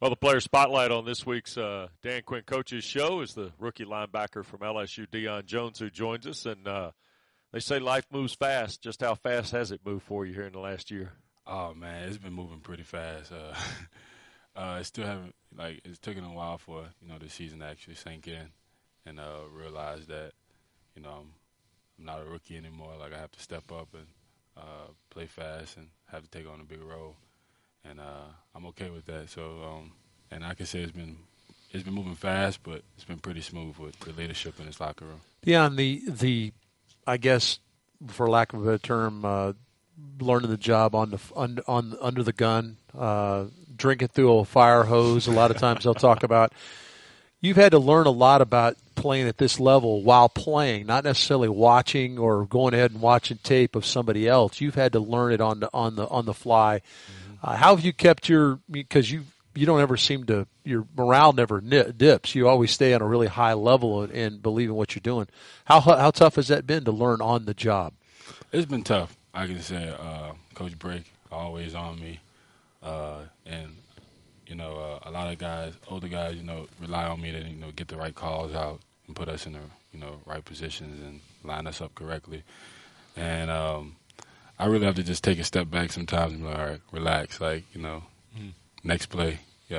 Well, the player spotlight on this week's Dan Quinn Coaches Show is the rookie linebacker from LSU, Deion Jones, who joins us. And they say life moves fast. Just how fast has it moved for you here in the last year? Oh man, it's been moving pretty fast. It still haven't it's taken a while for the season to actually sink in and realize that I'm not a rookie anymore. Like I have to step up and play fast and have to take on a big role, and I'm okay with that. So and I can say it's been moving fast, but it's been pretty smooth with the leadership in this locker room. Yeah, and the I guess for lack of a better term, learning the job under the gun, drinking through a fire hose. A lot of times they'll talk about you've had to learn a lot about playing at this level while playing, not necessarily watching or going ahead and watching tape of somebody else. You've had to learn it on the fly. Mm-hmm. How have you kept because you don't ever seem to, your morale never dips. You always stay on a really high level and believe in what you're doing. How tough has that been to learn on the job? It's been tough. I can say Coach Brake always on me, and a lot of guys, older guys, rely on me to get the right calls out and put us in the right positions and line us up correctly. And I really have to just take a step back sometimes and be like, all right, relax, next play.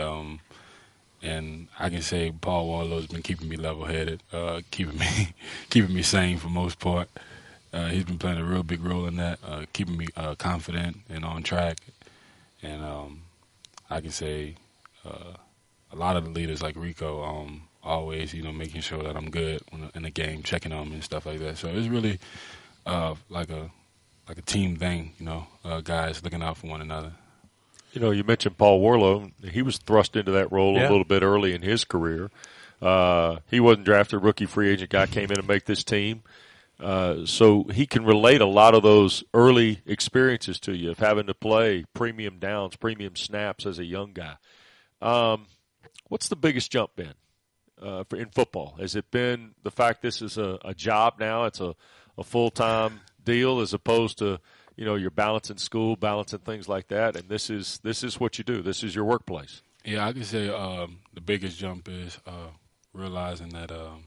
And I can say Paul Warlow's been keeping me level-headed, keeping me sane for most part. He's been playing a real big role in that, keeping me confident and on track. And I can say a lot of the leaders like Rico always, making sure that I'm good in the game, checking on me and stuff like that. So it's really like a team thing, guys looking out for one another. You mentioned Paul Warlow. He was thrust into that role a little bit early in his career. He wasn't drafted, rookie free agent guy, came in to make this team. So he can relate a lot of those early experiences to you of having to play premium downs, premium snaps as a young guy. What's the biggest jump been in football? Has it been the fact this is a job now? It's a full-time deal as opposed to, you're balancing school, balancing things like that, and this is what you do. This is your workplace. Yeah, I can say the biggest jump is realizing that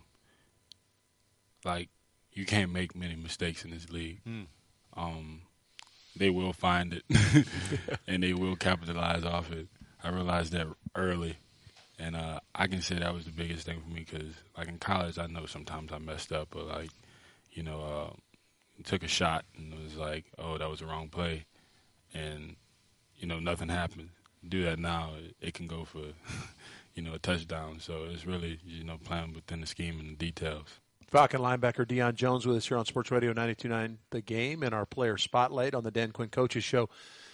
you can't make many mistakes in this league. They will find it, and they will capitalize off it. I realized that early, and I can say that was the biggest thing for me because, in college, I know sometimes I messed up, but, took a shot and it was like, oh, that was the wrong play, and, nothing happened. Do that now, it can go for, a touchdown. So it's really, playing within the scheme and the details. Falcon linebacker Deion Jones with us here on Sports Radio 92.9 The Game and our player spotlight on the Dan Quinn Coaches Show.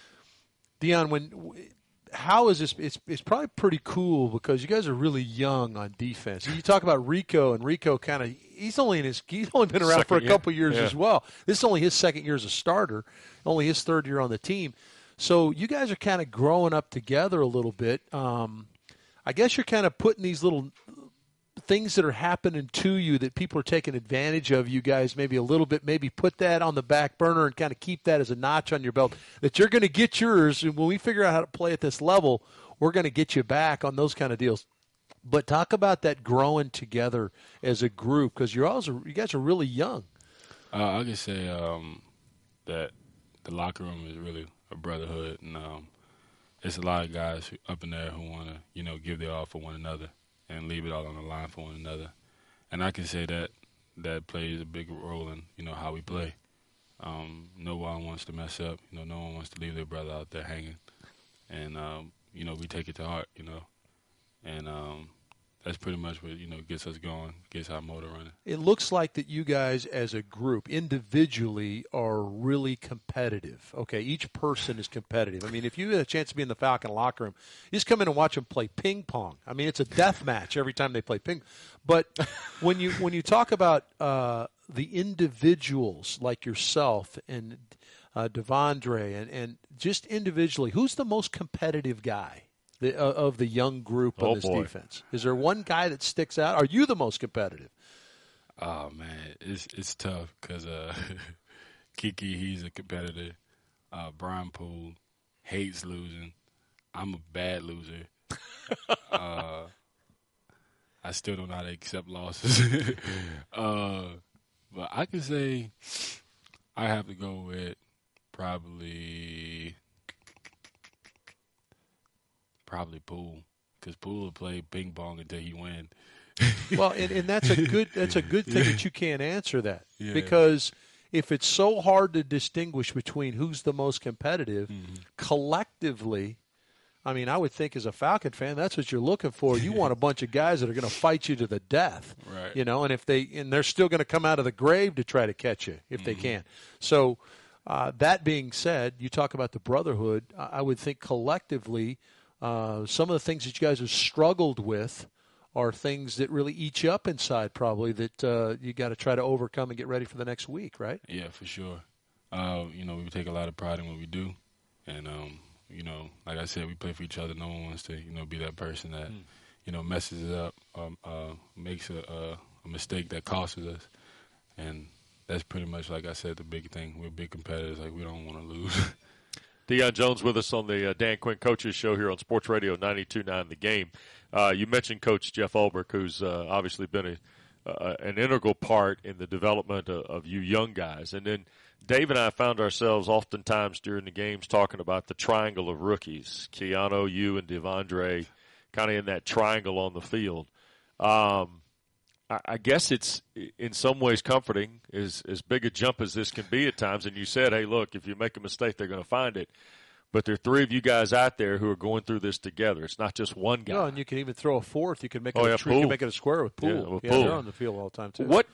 Deion, how is this? It's probably pretty cool because you guys are really young on defense. You talk about Rico, and Rico he's only been around for a couple years as well. This is only his second year as a starter, only his third year on the team. So you guys are kind of growing up together a little bit. I guess you're kind of putting these little things that are happening to you that people are taking advantage of, you guys maybe a little bit, maybe put that on the back burner and kind of keep that as a notch on your belt, that you're going to get yours. And when we figure out how to play at this level, we're going to get you back on those kind of deals. But talk about that growing together as a group, because you guys are really young. I can say that the locker room is really a brotherhood, and it's a lot of guys up in there who want to, give their all for one another and leave it all on the line for one another. And I can say that plays a big role in, how we play. No one wants to mess up. No one wants to leave their brother out there hanging. And, we take it to heart, And that's pretty much what, gets us going, gets our motor running. It looks like that you guys as a group individually are really competitive. Okay, each person is competitive. I mean, if you had a chance to be in the Falcon locker room, you just come in and watch them play ping pong. I mean, it's a death match every time they play ping. But when you talk about the individuals like yourself and Devondre and just individually, who's the most competitive guy of the young group on this defense? Is there one guy that sticks out? Are you the most competitive? Oh, man, it's tough because Kiki, he's a competitor. Brian Poole hates losing. I'm a bad loser. I still don't know how to accept losses. But I can say I have to go with probably Poole, because Poole will play ping pong until he wins. Well, and that's a good thing that you can't answer that, Yeah. because if it's so hard to distinguish between who's the most competitive, collectively, I mean, I would think as a Falcon fan, that's what you're looking for. You want a bunch of guys that are going to fight you to the death, Right. You know, and they're still going to come out of the grave to try to catch you if they can. So that being said, you talk about the brotherhood. I would think collectively, some of the things that you guys have struggled with are things that really eat you up inside, probably, that you got to try to overcome and get ready for the next week, right? Yeah, for sure. We take a lot of pride in what we do, and like I said, we play for each other. No one wants to, be that person that, messes it up, makes a mistake that costs us, and that's pretty much, like I said, the big thing. We're big competitors. Like, we don't want to lose. Deion Jones with us on the Dan Quinn Coaches Show here on Sports Radio 92.9 The Game. You mentioned Coach Jeff Ulbrich, who's obviously been an integral part in the development of you young guys. And then Dave and I found ourselves oftentimes during the games talking about the triangle of rookies, Keanu, you, and Devondre, kind of in that triangle on the field. I guess it's in some ways comforting, as big a jump as this can be at times. And you said, hey, look, if you make a mistake, they're going to find it. But there are three of you guys out there who are going through this together. It's not just one guy. No, and you can even throw a fourth. You can make it Poole. you can make it a square with Poole. Yeah, with Poole. They're on the field all the time too. What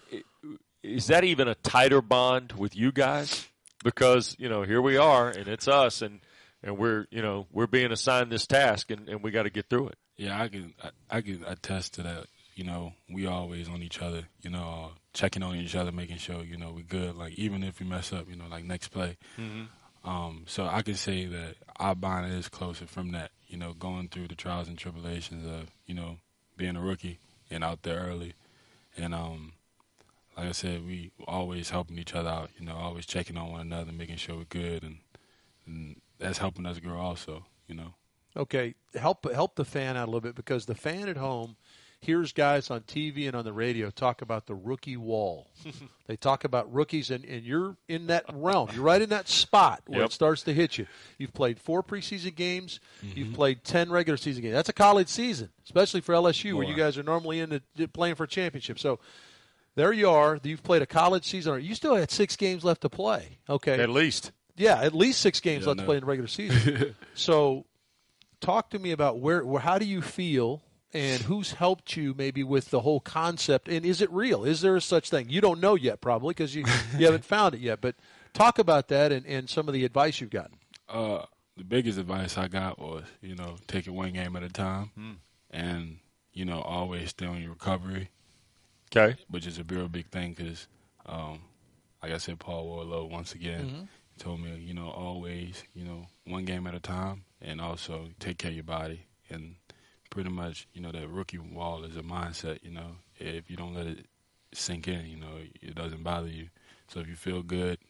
is that even a tighter bond with you guys? Because here we are, and it's us, and we're being assigned this task, and we got to get through it. Yeah, I can attest to that. We always on each other. Checking on each other, making sure we're good. Like, even if we mess up, like next play. Mm-hmm. So I can say that our bond is closer from that, going through the trials and tribulations of, being a rookie and out there early. And like I said, we always helping each other out, always checking on one another, making sure we're good. And that's helping us grow also, Okay, help the fan out a little bit, because the fan at home hears guys on TV and on the radio talk about the rookie wall. They talk about rookies, and you're in that realm. You're right in that spot where it starts to hit you. You've played 4 preseason games. Mm-hmm. You've played 10 regular season games. That's a college season, especially for LSU, where you guys are normally playing for a championship. So there you are. You've played a college season. You still had 6 games left to play. Okay, At least. Yeah, at least 6 games left to play in the regular season. So talk to me about how do you feel, and who's helped you maybe with the whole concept, and is it real? Is there such thing? You don't know yet, probably, because you haven't found it yet. But talk about that and some of the advice you've gotten. The biggest advice I got was, take it one game at a time, and always stay on your recovery. Okay, which is a real big thing, because, like I said, Paul Warlow once again told me, always, one game at a time, and also take care of your body. And pretty much, that rookie wall is a mindset. If you don't let it sink in, it doesn't bother you. So if you feel good,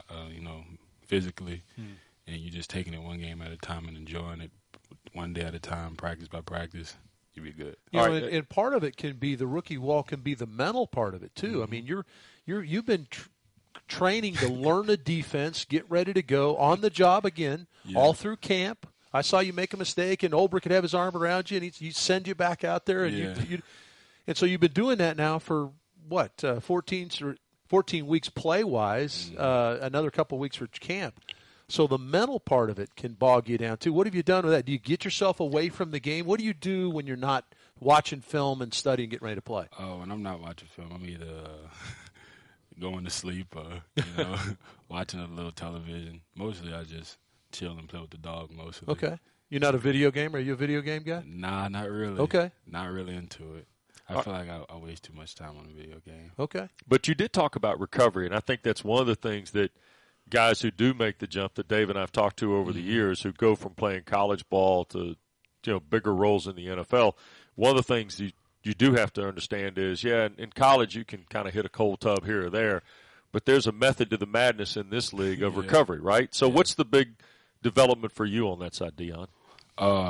physically, and you're just taking it one game at a time and enjoying it one day at a time, practice by practice, you'll be good. And part of it can be the rookie wall, can be the mental part of it too. Mm-hmm. I mean, you've been training to learn a defense, get ready to go on the job again, all through camp. I saw you make a mistake, and Ulbrich could have his arm around you, and he'd send you back out there. And and so you've been doing that now for, 14 weeks play-wise, another couple weeks for camp. So the mental part of it can bog you down, too. What have you done with that? Do you get yourself away from the game? What do you do when you're not watching film and studying, getting ready to play? Oh, when I'm not watching film, I'm either going to sleep or, watching a little television. Mostly I just chill and play with the dog mostly. Okay. You're not a video gamer? Are you a video game guy? Nah, not really. Okay. Not really into it. I feel like I waste too much time on a video game. Okay. But you did talk about recovery, and I think that's one of the things that guys who do make the jump that Dave and I have talked to over the years, who go from playing college ball to bigger roles in the NFL, one of the things you do have to understand is, in college you can kind of hit a cold tub here or there, but there's a method to the madness in this league of recovery, right? So what's the big development for you on that side, Deion?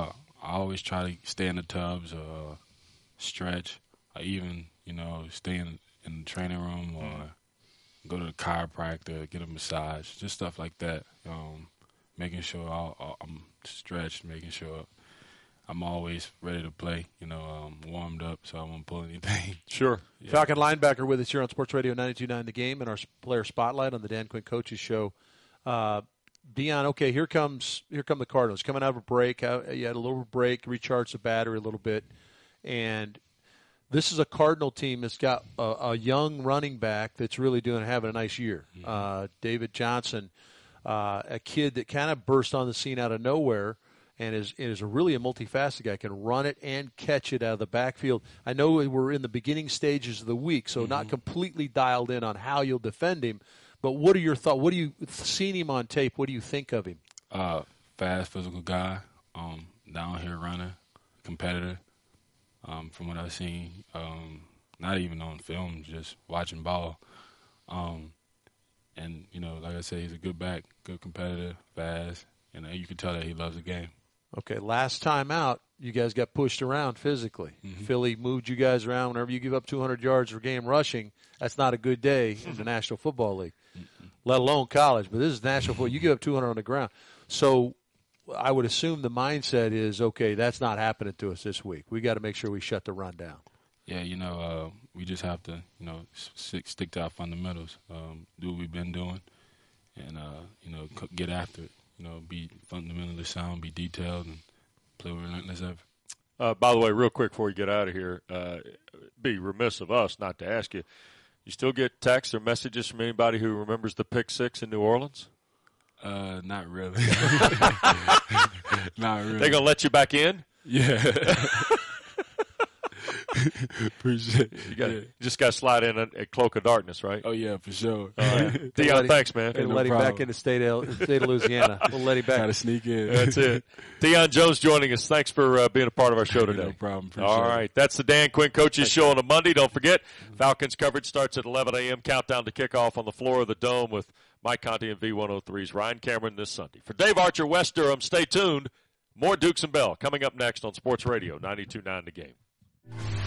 I always try to stay in the tubs or stretch, or even, stay in the training room or go to the chiropractor, get a massage, just stuff like that. Making sure I'm stretched, making sure I'm always ready to play, warmed up so I won't pull anything. Sure. Yeah. Falcon linebacker with us here on Sports Radio 92.9 The Game and our player spotlight on the Dan Quinn Coaches Show. Dion, okay, here come the Cardinals. Coming out of a break. You had a little break, recharged the battery a little bit. And this is a Cardinal team that's got a young running back that's really having a nice year. David Johnson, a kid that kind of burst on the scene out of nowhere and is really a multifaceted guy, can run it and catch it out of the backfield. I know we're in the beginning stages of the week, so not completely dialed in on how you'll defend him. But what are your thoughts? What do you seen him on tape? What do you think of him? Fast, physical guy, down here runner, competitor. From what I've seen, not even on film, just watching ball. And like I said, he's a good back, good competitor, fast, and you can tell that he loves the game. Okay, last time out, you guys got pushed around physically. Philly moved you guys around. Whenever you give up 200 yards per game rushing, that's not a good day in the National Football League, let alone college. But this is National Football. You give up 200 on the ground. So I would assume the mindset is, okay, that's not happening to us this week. We got to make sure we shut the run down. Yeah, we just have to, stick to our fundamentals, do what we've been doing, and, get after it. Be fundamentally sound, be detailed, and play with relentless effort. By the way, real quick before you get out of here, be remiss of us not to ask you, you still get texts or messages from anybody who remembers the pick six in New Orleans? Not really. Not really. They going to let you back in? Yeah. Appreciate it. You just got to slide in a cloak of darkness, right? Oh, yeah, for sure. Dion, thanks, man. We'll let him back into state of Louisiana. We'll let him back. Got to sneak in. That's it. Dion Jones joining us. Thanks for being a part of our show today. No problem. All right. That's the Dan Quinn Coaches Show on a Monday. Don't forget, Falcons coverage starts at 11 a.m. Countdown to kickoff on the floor of the Dome with Mike Conti and V103's Ryan Cameron this Sunday. For Dave Archer, West Durham, stay tuned. More Dukes and Bell coming up next on Sports Radio 92.9 The Game.